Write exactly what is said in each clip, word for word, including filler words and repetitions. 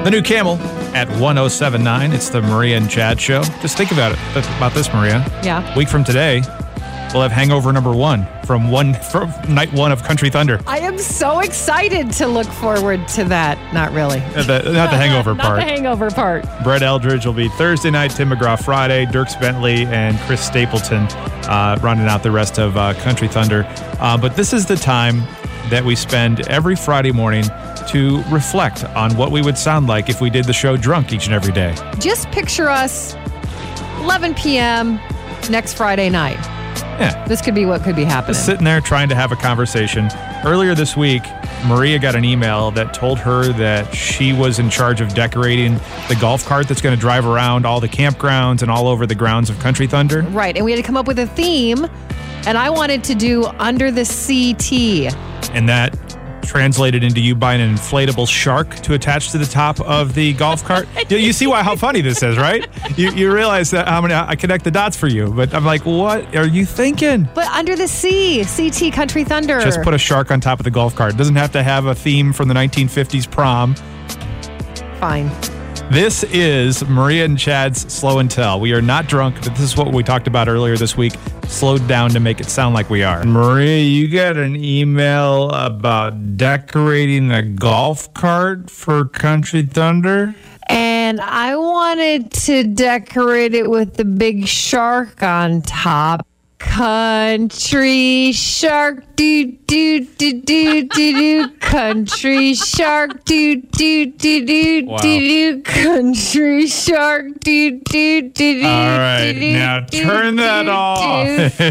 The new Camel at one oh seven point nine. It's the Maria and Chad show. Just think about it. About this, Maria. Yeah. Week from today, we'll have Hangover number one from one from night one of Country Thunder. I am so excited to look forward to that. Not really. Uh, the, not the hangover Not part. the hangover part. Brett Eldridge will be Thursday night, Tim McGraw Friday, Dierks Bentley and Chris Stapleton uh, rounding out the rest of uh, Country Thunder. Uh, but this is the time that we spend every Friday morning to reflect on what we would sound like if we did the show drunk each and every day. Just picture us eleven p.m. next Friday night. Yeah. This could be what could be happening. Just sitting there trying to have a conversation. Earlier this week, Maria got an email that told her that she was in charge of decorating the golf cart that's going to drive around all the campgrounds and all over the grounds of Country Thunder. Right, and we had to come up with a theme, and I wanted to do Under the Sea Tea. And that translated into you buying an inflatable shark to attach to the top of the golf cart. you, you see why how funny this is, right? You you realize that how many I connect the dots for you, but I'm like, what are you thinking? But Under the Sea, C T Country Thunder. Just put a shark on top of the golf cart. It doesn't have to have a theme from the nineteen fifties prom. Fine. This is Maria and Chad's Slow and Tell. We are not drunk, but this is what we talked about earlier this week. Slowed down to make it sound like we are. Maria, you got an email about decorating a golf cart for Country Thunder? And I wanted to decorate it with the big shark on top. Country shark, do do do do do do. Country shark, do do do do do do. Country shark, do do do do. All right, now turn that off.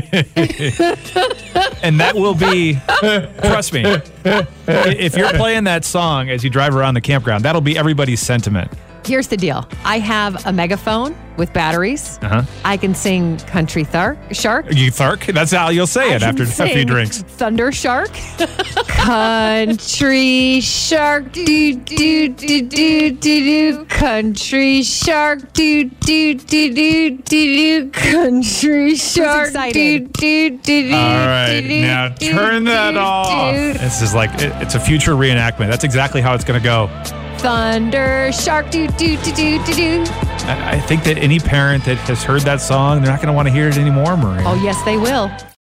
And that will be, trust me, if you're playing that song as you drive around the campground, that'll be everybody's sentiment. Here's the deal. I have a megaphone with batteries. Uh-huh. I can sing Country Thar- Shark. You thark? That's how you'll say I it can after a few sing drinks. Thunder Shark. Country Shark. Do, do, do, do, do, do. Country Shark. Do, do, do, do, do, do. Country Shark. Do, do, do, do, All right, now turn that off. This is like, it, it's a future reenactment. That's exactly how it's going to go. Thunder Shark. Do, do, do, do, do, do. I, I think that any parent that has heard that song, they're not going to want to hear it anymore, Maria. Oh, yes, they will.